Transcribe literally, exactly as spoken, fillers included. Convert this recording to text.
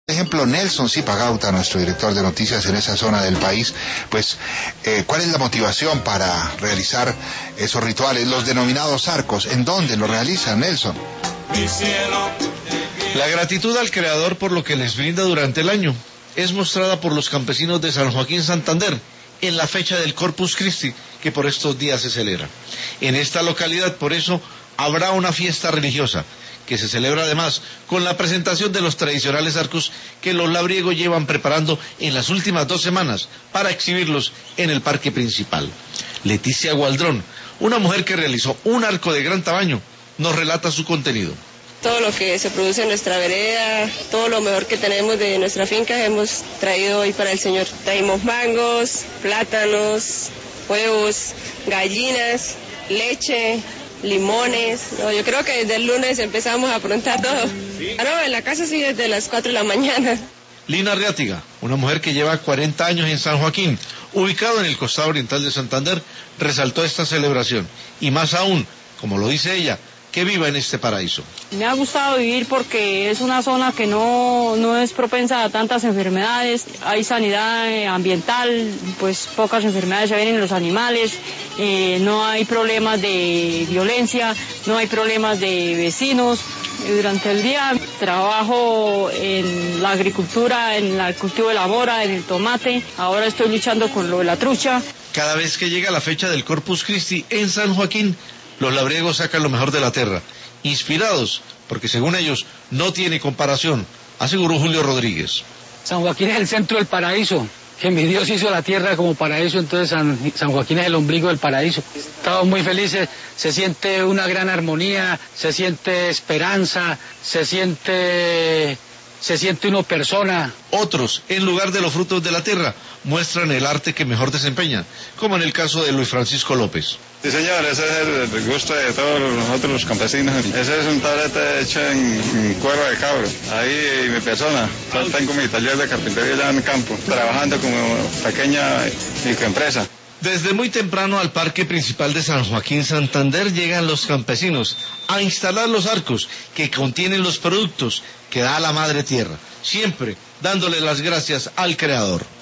Por ejemplo, Nelson Zipagauta, nuestro director de noticias en esa zona del país, pues, eh, ¿cuál es la motivación para realizar esos rituales, los denominados arcos? ¿En dónde lo realizan, Nelson? La gratitud al Creador por lo que les brinda durante el año es mostrada por los campesinos de San Joaquín Santander en la fecha del Corpus Christi, que por estos días se celebra. En esta localidad, por eso, habrá una fiesta religiosa, que se celebra además con la presentación de los tradicionales arcos que los labriegos llevan preparando en las últimas dos semanas para exhibirlos en el parque principal. Leticia Gualdrón, una mujer que realizó un arco de gran tamaño, nos relata su contenido. Todo lo que se produce en nuestra vereda, todo lo mejor que tenemos de nuestra finca hemos traído hoy para el Señor. Traímos mangos, plátanos, huevos, gallinas, leche, limones. No, yo creo que desde el lunes empezamos a aprontar todo. Ah, no, en la casa sí desde las cuatro de la mañana. Lina Arriátiga, una mujer que lleva cuarenta años en San Joaquín, ubicado en el costado oriental de Santander, resaltó esta celebración, y más aún, como lo dice ella, que viva en este paraíso. Me ha gustado vivir porque es una zona que no, no es propensa a tantas enfermedades, hay sanidad ambiental, pues pocas enfermedades se ven en los animales, eh, no hay problemas de violencia, no hay problemas de vecinos. Durante el día trabajo en la agricultura, en el cultivo de la mora, en el tomate, ahora estoy luchando con lo de la trucha. Cada vez que llega la fecha del Corpus Christi en San Joaquín, los labriegos sacan lo mejor de la tierra, inspirados, porque según ellos no tiene comparación, aseguró Julio Rodríguez. San Joaquín es el centro del paraíso, que mi Dios hizo la tierra como paraíso, entonces San, San Joaquín es el ombligo del paraíso. Estamos muy felices, se siente una gran armonía, se siente esperanza, se siente... se siente uno persona. Otros, en lugar de los frutos de la tierra, muestran el arte que mejor desempeñan, como en el caso de Luis Francisco López. Sí, señor, ese es el gusto de todos nosotros los campesinos. Ese es un tablete hecho en, en cuero de cabro. Ahí mi persona, yo tengo mi taller de carpintería allá en el campo, trabajando como pequeña microempresa. Desde muy temprano al parque principal de San Joaquín Santander llegan los campesinos a instalar los arcos que contienen los productos que da la madre tierra, siempre dándole las gracias al Creador.